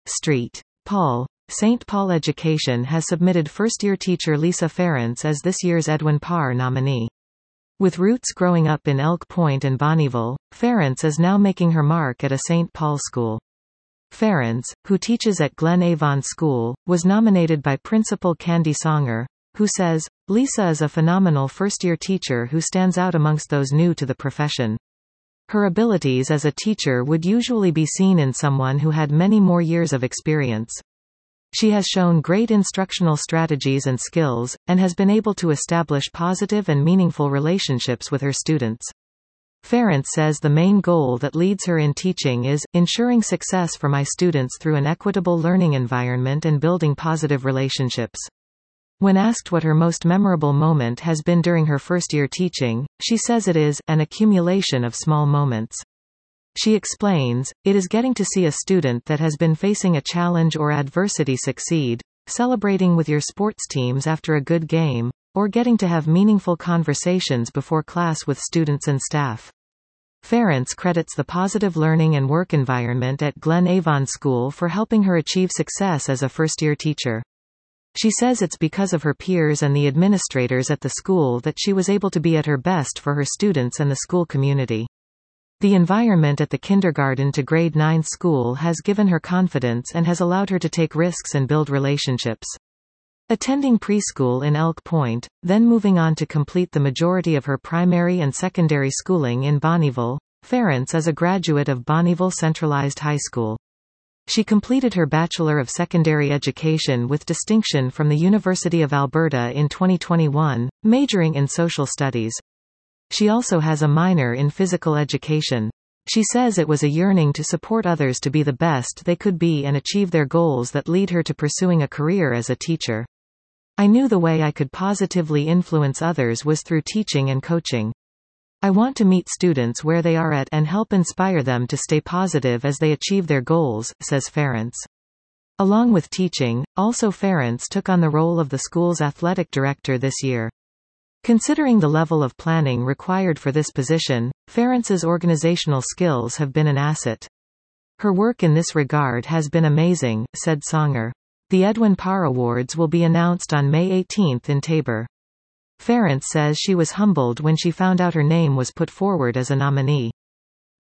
St. Paul. St. Paul Education has submitted first-year teacher Lisa Ferrance as this year's Edwin Parr nominee. With roots growing up in Elk Point and Bonnyville, Ferrance is now making her mark at a St. Paul school. Ferrance, who teaches at Glen Avon School, was nominated by Principal Candy Songer, who says, "Lisa is a phenomenal first-year teacher who stands out amongst those new to the profession. Her abilities as a teacher would usually be seen in someone who had many more years of experience. She has shown great instructional strategies and skills, and has been able to establish positive and meaningful relationships with her students." Ferrance says the main goal that leads her in teaching is, ensuring success for my students through an equitable learning environment and building positive relationships. When asked what her most memorable moment has been during her first year teaching, she says it is an accumulation of small moments. She explains, "It is getting to see a student that has been facing a challenge or adversity succeed, celebrating with your sports teams after a good game, or getting to have meaningful conversations before class with students and staff." Ferrance credits the positive learning and work environment at Glen Avon School for helping her achieve success as a first-year teacher. She says it's because of her peers and the administrators at the school that she was able to be at her best for her students and the school community. The environment at the kindergarten to grade 9 school has given her confidence and has allowed her to take risks and build relationships. Attending preschool in Elk Point, then moving on to complete the majority of her primary and secondary schooling in Bonnyville, Ferrance is a graduate of Bonnyville Centralized High School. She completed her Bachelor of Secondary Education with distinction from the University of Alberta in 2021, majoring in social studies. She also has a minor in physical education. She says it was a yearning to support others to be the best they could be and achieve their goals that lead her to pursuing a career as a teacher. "I knew the way I could positively influence others was through teaching and coaching. I want to meet students where they are at and help inspire them to stay positive as they achieve their goals," says Ferrance. Along with teaching, also Ferrance took on the role of the school's athletic director this year. Considering the level of planning required for this position, Ferrance's organizational skills have been an asset. "Her work in this regard has been amazing," said Songer. The Edwin Parr Awards will be announced on May 18 in Tabor. Ferrance says she was humbled when she found out her name was put forward as a nominee.